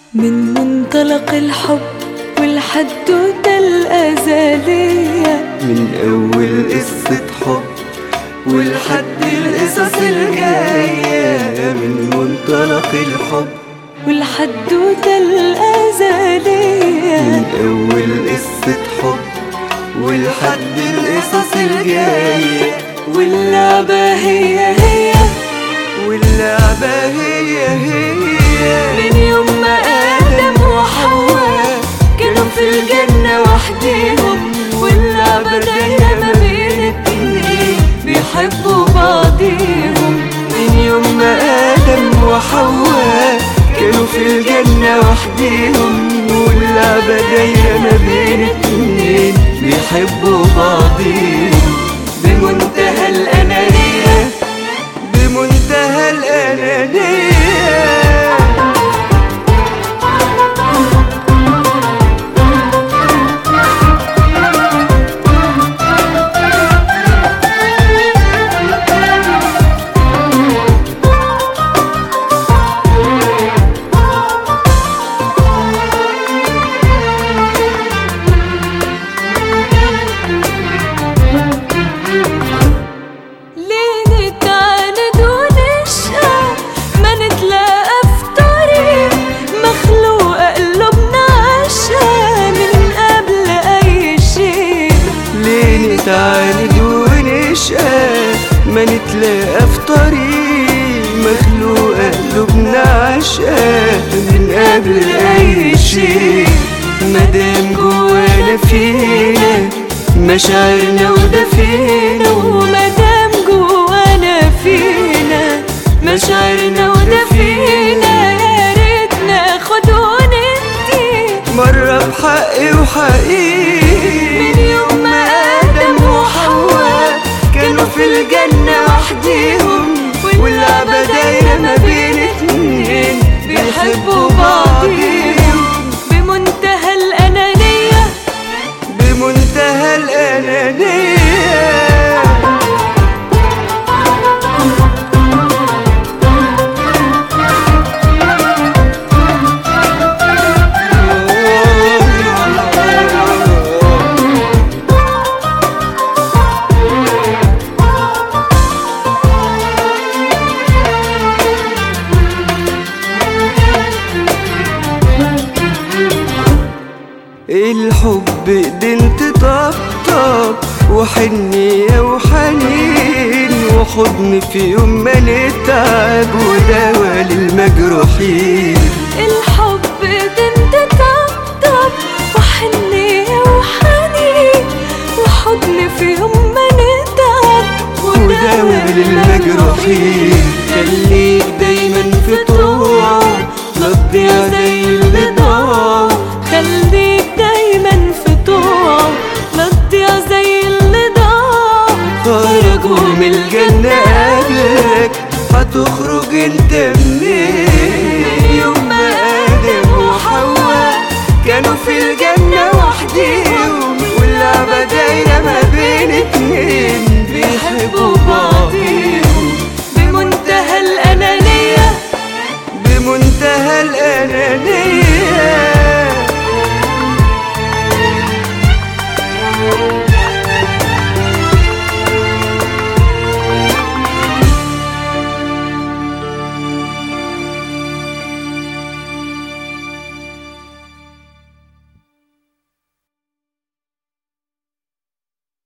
من منطلق الحب والحدوتة الأزلية، من أول قصة حب ولحد القصص الجاية، من منطلق الحب والحدوتة الأزلية، من أول قصة حب ولحد القصص الجاية. واللعبة هي واللعبة هي من يوم ما آدم وحواء كانوا في الجنة وحديهم، واللعبة دايرة ما بين اتنين بيحبوا بعضيهم. من يوم ما آدم وحواء كانوا في الجنة وحديهم، واللعبة دايرة ما بين اتنين بيحبوا بعضيهم. بمنتهى الأنانية، بمنتهى الأنانية. نتعاند ونشقى ما نتلاقى في طريق، مخلوقة قلوبنا عشقى من قبل أي شيء. مادام جوانا فينا مشاعرنا ودفينا، ومادام جوانا فينا مشاعرنا ودفينا، يا ريت ناخد وندي مرة بحقي وحقيقي. من يوم ما آدم وحواء كانوا في الجنة وحديهم، واللعبة دايرة ما بين اتنين بيحبوا بعضيهم. بمنتهى الأنانية، بمنتهى الأنانية. الحب ايدين تطبطب وحنية وحنين، وحضن في يوم ما نتعب ودواء للمجروحين. الحب ايدين تطبطب وحنية وحنين، وحضن في يوم ما نتعب ودواء للمجروحين. خليك دايما في طوعه لا تضيع زي اللي ضاع، خليك دايما في طوعه لا تضيع زي اللي ضاع. خرجوا من الجنة قبلك هتخرج انت منين؟ يوم ما آدم وحواء كانوا في الجنة وحدين.